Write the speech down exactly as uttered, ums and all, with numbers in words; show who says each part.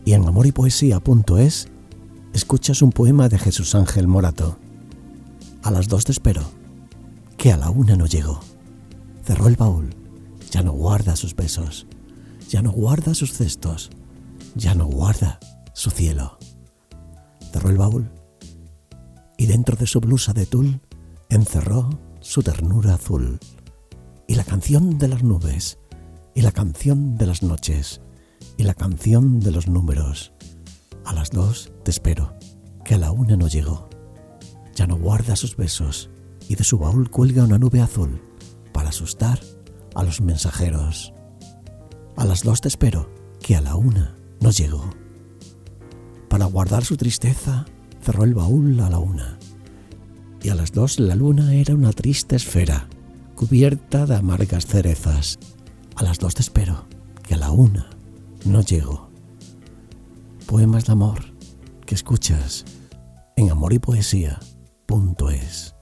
Speaker 1: Y en amor y poesía punto es escuchas un poema de Jesús Ángel Morato. A las dos te espero, que a la una no llego. Cerró el baúl, ya no guarda sus besos, ya no guarda sus cestos, ya no guarda su cielo. Cerró el baúl y dentro de su blusa de tul encerró su ternura azul y la canción de las nubes y la canción de las noches y la canción de los números. A las dos te espero, que a la una no llego. Ya no guarda sus besos y de su baúl cuelga una nube azul para asustar a los mensajeros. A las dos te espero, que a la una no llego. Para guardar su tristeza cerró el baúl a la una. Y a las dos la luna era una triste esfera cubierta de amargas cerezas. A las dos te espero, que a la una no llego. Poemas de amor que escuchas en amor y poesía punto es.